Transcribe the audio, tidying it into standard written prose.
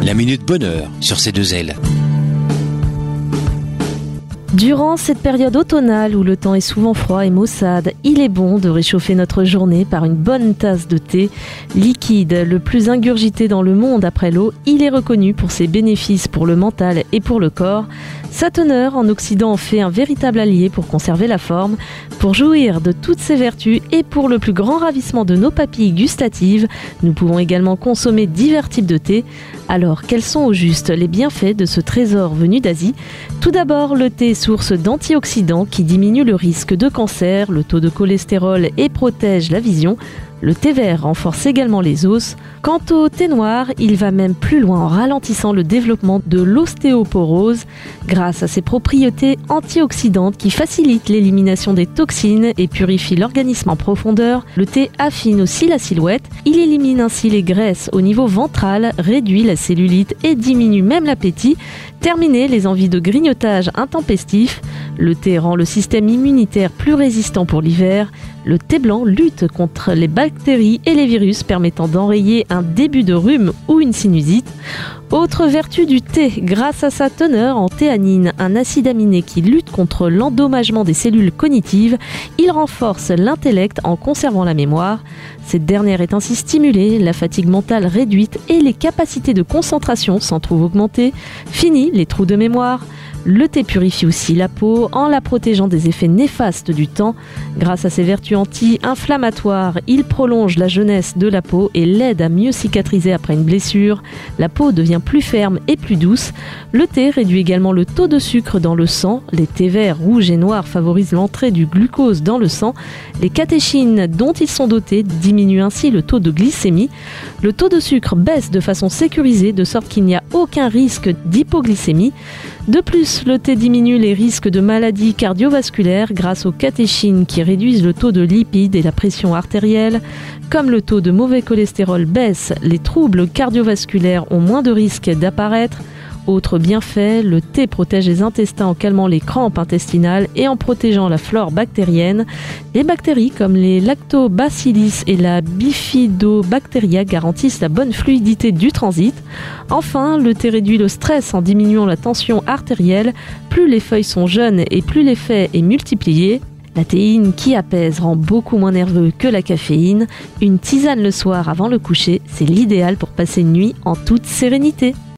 La Minute Bonheur sur C2L. Durant cette période automnale où le temps est souvent froid et maussade, il est bon de réchauffer notre journée par une bonne tasse de thé. Liquide, le plus ingurgité dans le monde après l'eau, il est reconnu pour ses bénéfices pour le mental et pour le corps. Sa teneur en oxydants en fait un véritable allié pour conserver la forme, pour jouir de toutes ses vertus et pour le plus grand ravissement de nos papilles gustatives. Nous pouvons également consommer divers types de thé. Alors, quels sont au juste les bienfaits de ce trésor venu d'Asie ? Tout d'abord, le thé est source d'antioxydants qui diminuent le risque de cancer, le taux de cholestérol et protège la vision. Le thé vert renforce également les os. Quant au thé noir, il va même plus loin en ralentissant le développement de l'ostéoporose grâce à ses propriétés antioxydantes qui facilitent l'élimination des toxines et purifient l'organisme en profondeur. Le thé affine aussi la silhouette. Il élimine ainsi les graisses au niveau ventral, réduit la cellulite et diminue même l'appétit. Terminer les envies de grignotage intempestif. Le thé rend le système immunitaire plus résistant pour l'hiver. Le thé blanc lutte contre les bactéries et les virus permettant d'enrayer un début de rhume ou une sinusite. Autre vertu du thé, grâce à sa teneur en théanine, un acide aminé qui lutte contre l'endommagement des cellules cognitives, il renforce l'intellect en conservant la mémoire. Cette dernière est ainsi stimulée, la fatigue mentale réduite et les capacités de concentration s'en trouvent augmentées. Fini les trous de mémoire. Le thé purifie aussi la peau en la protégeant des effets néfastes du temps. Grâce à ses vertus anti-inflammatoires, il prolonge la jeunesse de la peau et l'aide à mieux cicatriser après une blessure. La peau devient plus ferme et plus douce. Le thé réduit également le taux de sucre dans le sang. Les thés verts, rouges et noirs favorisent l'entrée du glucose dans le sang. Les catéchines dont ils sont dotés diminuent ainsi le taux de glycémie. Le taux de sucre baisse de façon sécurisée de sorte qu'il n'y a aucun risque d'hypoglycémie. De plus, le thé diminue les risques de maladies cardiovasculaires grâce aux catéchines qui réduisent le taux de lipides et la pression artérielle. Comme le taux de mauvais cholestérol baisse, les troubles cardiovasculaires ont moins de risques d'apparaître. Autre bienfait, le thé protège les intestins en calmant les crampes intestinales et en protégeant la flore bactérienne. Les bactéries comme les lactobacillis et la bifidobacteria garantissent la bonne fluidité du transit. Enfin, le thé réduit le stress en diminuant la tension artérielle. Plus les feuilles sont jeunes et plus l'effet est multiplié. La théine qui apaise rend beaucoup moins nerveux que la caféine. Une tisane le soir avant le coucher, c'est l'idéal pour passer une nuit en toute sérénité.